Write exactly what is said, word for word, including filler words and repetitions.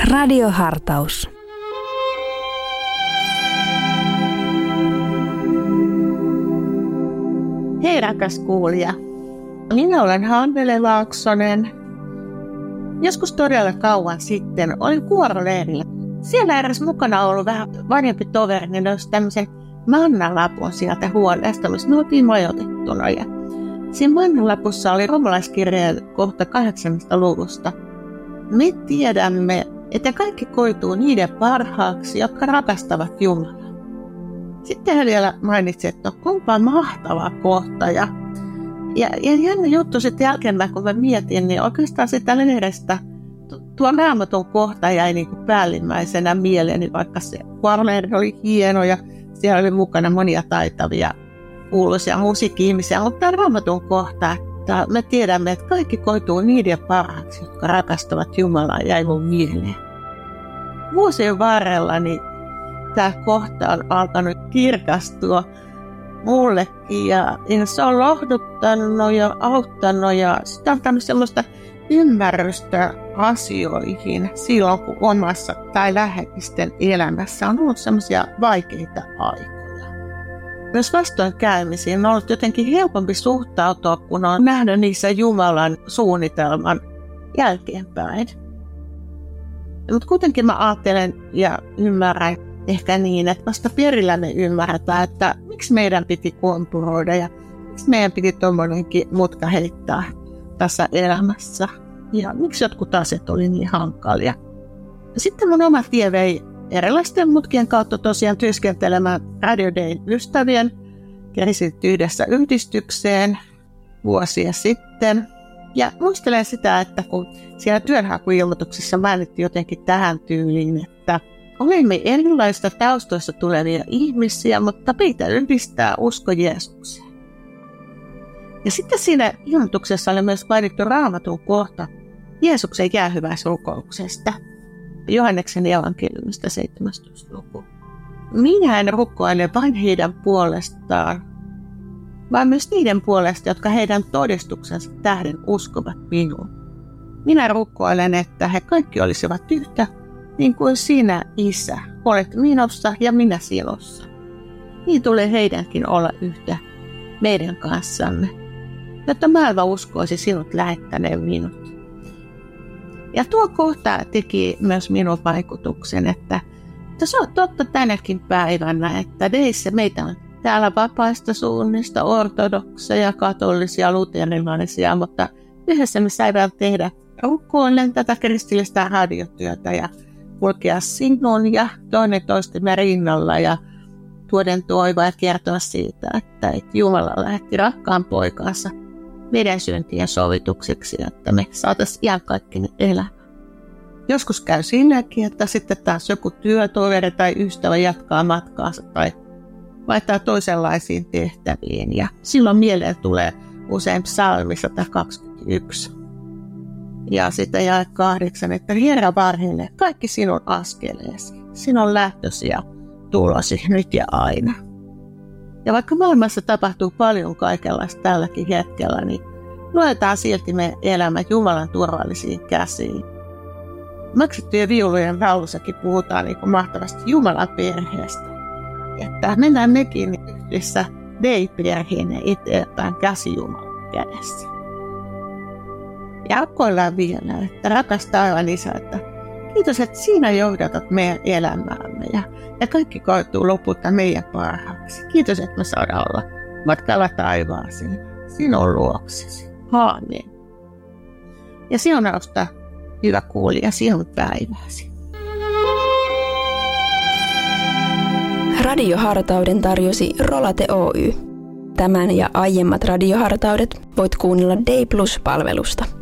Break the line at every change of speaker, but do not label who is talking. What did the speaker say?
Radiohartaus.
Hei rakas kuulija, minä olen Hannele Laaksonen. Joskus todella kauan sitten olin kuoroleirillä. Siellä eräs mukana ollut vähän vanhempi toveri, niin löysi tämmöisen mannalapun sieltä huoneesta, missä me oltiin majoitettuna. Ja siinä mannalapussa oli roomalaiskirjeen kohta kahdeksannesta luvusta. Me tiedämme, että kaikki koituu niiden parhaaksi, jotka rakastavat Jumalaa. Sitten hän vielä mainitsi, että onpa mahtava kohta. Ja, ja, ja jännä juttu sitten jälkeenpäin, kun mä mietin, niin oikeastaan sitä lehdestä tuo Raamatun kohta jäi niin kuin päällimmäisenä mieleeni, vaikka se kuoroleiri oli hieno ja siellä oli mukana monia taitavia kuuluisia musiikki-ihmisiä, mutta tämä Raamatun kohta, että me tiedämme, että kaikki koituu niiden parhaaksi, jotka rakastavat Jumalaa, jäi mun mieleen. Vuosien varrella niin tämä kohta on alkanut kirkastua mullekin ja, ja se on lohduttanut ja auttanut ja sitä on antanut sellaista ymmärrystä asioihin silloin, kun omassa tai läheisten elämässä on ollut sellaisia vaikeita aikoja. Myös vastoinkäymisiin on ollut jotenkin helpompi suhtautua, kun on nähnyt niissä Jumalan suunnitelman jälkeenpäin. Mutta kuitenkin mä ajattelen ja ymmärrän ehkä niin, että vasta perillä me ymmärretään, että miksi meidän piti kompuroida ja miksi meidän piti tuommoinenkin mutka heittää tässä elämässä. Ja miksi jotkut asiat oli niin hankalia. Ja sitten mun oma tie vei erilaisten mutkien kautta tosiaan työskentelemään Radio Dayn ystävien Krisit yhdessä yhdistykseen vuosia sitten. Ja muistelen sitä, että kun siellä työnhakuilmoituksissa mainittiin jotenkin tähän tyyliin, että olemme erilaisista taustoista tulevia ihmisiä, mutta meitä yhdistää usko Jeesukseen. Ja sitten siinä ilmoituksessa oli myös mainittu Raamatun kohta Jeesuksen jäähyväisrukouksesta, Johanneksen evankeliumista seitsemästoista luku. Minä en rukoile vain heidän puolestaan, vaan myös niiden puolesta, jotka heidän todistuksensa tähden uskovat minuun. Minä rukoilen, että he kaikki olisivat yhtä, niin kuin sinä, Isä, olet minussa ja minä sinussa. Niin tulee heidänkin olla yhtä meidän kanssamme, jotta maailma uskoisi sinut lähettäneen minut. Ja tuo kohta teki myös minun vaikutuksen, että, että se on totta tänäkin päivänä, että Deissä meitä on täällä vapaista suunnista, ortodokseja, katolisia, luterilaisia, mutta yhdessä me saadaan tehdä rukoillen tätä kristillistä radiotyötä ja kulkea sinun ja toinen toistemme rinnalla ja tuoden toivoa ja kertoa siitä, että Jumala lähetti rakkaan poikansa meidän syntien sovitukseksi, että me saataisiin iankaikkinen elämä. Joskus käy siinäkin, että sitten taas joku työtoveri tai ystävä jatkaa matkaansa tai vaihtaa toisenlaisiin tehtäviin. Ja silloin mieleen tulee usein psalmi sata kaksikymmentäyksi. Ja sitten jae kahdeksan, että Herra varjele kaikki sinun askeleesi, sinun lähtösi ja tulosi nyt ja aina. Ja vaikka maailmassa tapahtuu paljon kaikenlaista tälläkin hetkellä, niin luetaan silti me elämä Jumalan turvallisiin käsiin. Maksettujen viulujen laulussakin puhutaan niin kuin mahtavasti Jumalan perheestä. Että mennään mekin yhdessä Day-perheenä eteenpäin käsi Jumalan kädessä. Ja rukoillaan vielä, että rakas taivaan Isä, että kiitos, että sinä johdatat meidän elämäämme ja, ja kaikki koituu lopulta meidän parhaaksi. Kiitos, että me saadaan olla matkalla taivaaseen sinun luoksesi. Aamen. Ja siunausta, hyvä kuulija, sinun päivääsi.
Radiohartauden tarjosi Rolate Oy. Tämän ja aiemmat radiohartaudet voit kuunnella Day Plus-palvelusta.